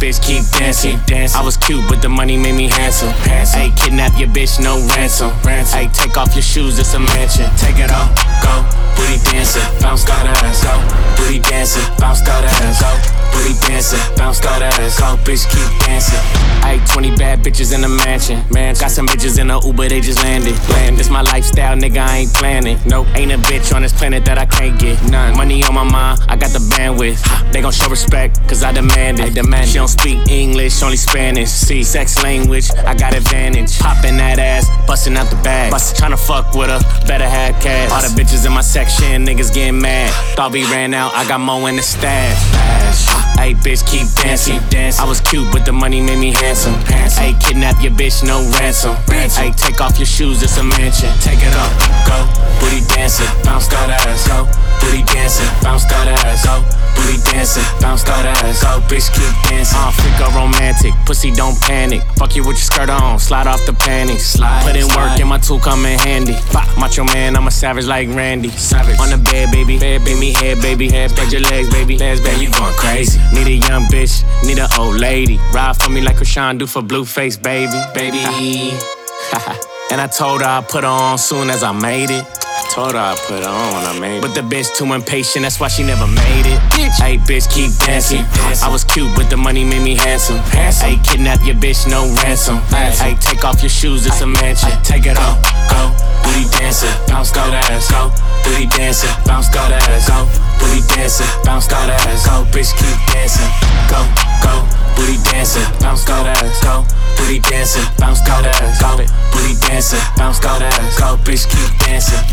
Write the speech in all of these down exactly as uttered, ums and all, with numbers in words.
bitch, keep dancing. I was cute, but the money made me handsome. Ayy, kidnap your bitch, no ransom. Ayy, take off your shoes, it's a mansion. Take it off, go, booty dancing, bounce that ass, go. Booty dancing, bounce that ass, go. Booty dancing, bounce that ass, go. Bitch, keep dancing. Ayy, twenty bad bitches in the mansion. Man, got some bitches in the Uber, they just landed. Land, this my lifestyle, nigga, I ain't planning. Nope, ain't a bitch on this planet that I can't get. None. Money on my mind, I got the bandwidth. They gon' show respect, cause I demand it. I demand she don't speak English, only Spanish. See, sex language, I got advantage. Popping that ass, busting out the bag. Bust, tryna fuck with her, better have cash. All the bitches in my section, niggas getting mad. Thought we ran out, I got more in the stash. Ayy, bitch, keep dancing. I was cute, but the money made me handsome. Ayy, kidnap your bitch, no ransom. Ayy, take off your shoes, it's a mansion. Take it off, go, booty dancing, bounce that ass, go. Booty dancing, bounce that ass, go. Booty dancing, bounce that ass, go. Bitch, keep dancing. Uh, freak or romantic, pussy don't panic. Fuck you with your skirt on, slide off the panties. Slide, put in slide. Work and my tool come in handy. Pop, macho man, I'm a savage like Randy. Savage. On the bed, baby, bed, baby, me head, baby, head, spread your legs, baby, legs, baby, you going crazy. Need a young bitch, need an old lady. Ride for me like Rashawn do for Blueface, baby, baby. And I told her I'd put her on soon as I made it. Told her I put her on when I made it. But the bitch too impatient, that's why she never made it. Ayy, bitch, keep dancing. I was cute, but the money made me handsome. Ayy, kidnap your bitch, no ransom. Ayy, take off your shoes, it's a mansion. Take it off, go, booty dancing, bounce that ass, go. Booty dancing, bounce that ass, go. Booty dancing, bounce that ass, go. Bitch, keep dancing, go, go. Booty dancing, bounce that ass, go. Booty dancing, bounce that ass, go. Booty dancing, bounce that ass, go. Bitch, keep dancing.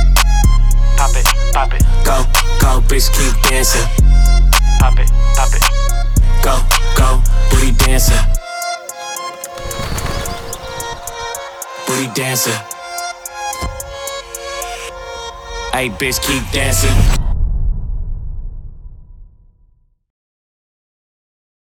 Pop it, pop it, go, go, bitch, keep dancing. Pop it, pop it, go, go, booty dancing. Booty dancing. Ayy, bitch, keep dancing.